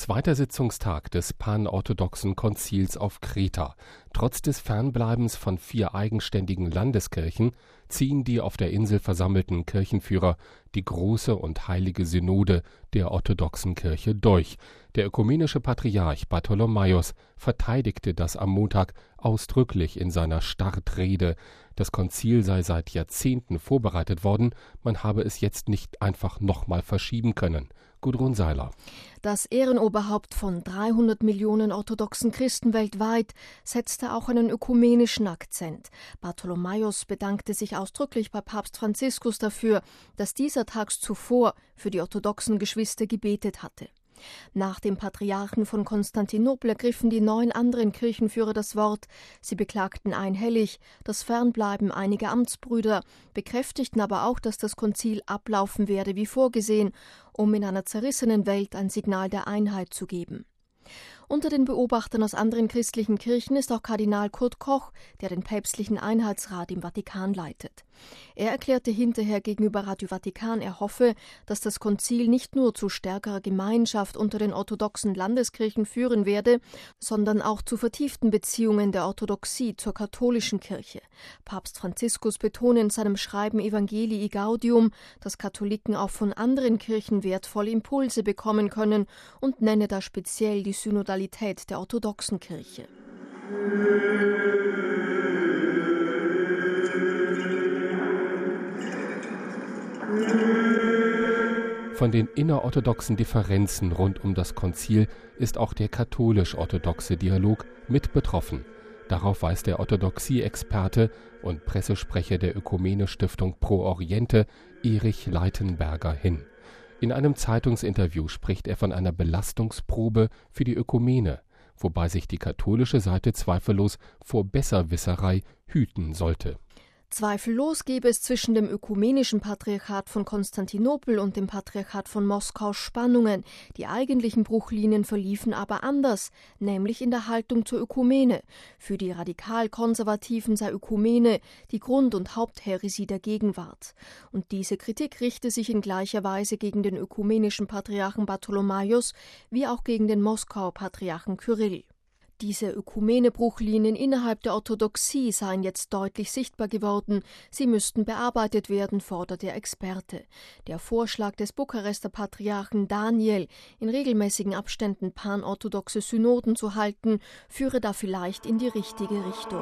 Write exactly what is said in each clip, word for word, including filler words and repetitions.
Zweiter Sitzungstag des panorthodoxen Konzils auf Kreta. Trotz des Fernbleibens von vier eigenständigen Landeskirchen ziehen die auf der Insel versammelten Kirchenführer die große und heilige Synode der orthodoxen Kirche durch. Der ökumenische Patriarch Bartholomäus verteidigte das am Montag ausdrücklich in seiner Startrede. Das Konzil sei seit Jahrzehnten vorbereitet worden, man habe es jetzt nicht einfach nochmal verschieben können. Gudrun Seiler. Das Ehrenoberhaupt von dreihundert Millionen orthodoxen Christen weltweit setzte auch einen ökumenischen Akzent. Bartholomäus bedankte sich ausdrücklich bei Papst Franziskus dafür, dass dieser tags zuvor für die orthodoxen Geschwister gebetet hatte. Nach dem Patriarchen von Konstantinopel ergriffen die neun anderen Kirchenführer das Wort. Sie beklagten einhellig das Fernbleiben einiger Amtsbrüder, bekräftigten aber auch, dass das Konzil ablaufen werde wie vorgesehen, um in einer zerrissenen Welt ein Signal der Einheit zu geben. Unter den Beobachtern aus anderen christlichen Kirchen ist auch Kardinal Kurt Koch, der den päpstlichen Einheitsrat im Vatikan leitet. Er erklärte hinterher gegenüber Radio Vatikan, er hoffe, dass das Konzil nicht nur zu stärkerer Gemeinschaft unter den orthodoxen Landeskirchen führen werde, sondern auch zu vertieften Beziehungen der Orthodoxie zur katholischen Kirche. Papst Franziskus betone in seinem Schreiben Evangelii Gaudium, dass Katholiken auch von anderen Kirchen wertvolle Impulse bekommen können und nenne da speziell die Synodalität der orthodoxen Kirche. Von den innerorthodoxen Differenzen rund um das Konzil ist auch der katholisch-orthodoxe Dialog mit betroffen. Darauf weist der Orthodoxie-Experte und Pressesprecher der Ökumene-Stiftung Pro Oriente, Erich Leitenberger, hin. In einem Zeitungsinterview spricht er von einer Belastungsprobe für die Ökumene, wobei sich die katholische Seite zweifellos vor Besserwisserei hüten sollte. Zweifellos gäbe es zwischen dem ökumenischen Patriarchat von Konstantinopel und dem Patriarchat von Moskau Spannungen. Die eigentlichen Bruchlinien verliefen aber anders, nämlich in der Haltung zur Ökumene. Für die Radikal-Konservativen sei Ökumene die Grund- und Haupthäresie der Gegenwart. Und diese Kritik richte sich in gleicher Weise gegen den ökumenischen Patriarchen Bartholomäus wie auch gegen den Moskauer Patriarchen Kyrill. Diese Ökumene-Bruchlinien innerhalb der Orthodoxie seien jetzt deutlich sichtbar geworden. Sie müssten bearbeitet werden, fordert der Experte. Der Vorschlag des Bukarester Patriarchen Daniel, in regelmäßigen Abständen panorthodoxe Synoden zu halten, führe da vielleicht in die richtige Richtung.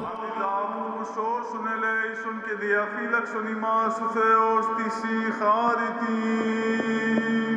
και διαφύλαξον ημάς ο Θεός της η χάρητη.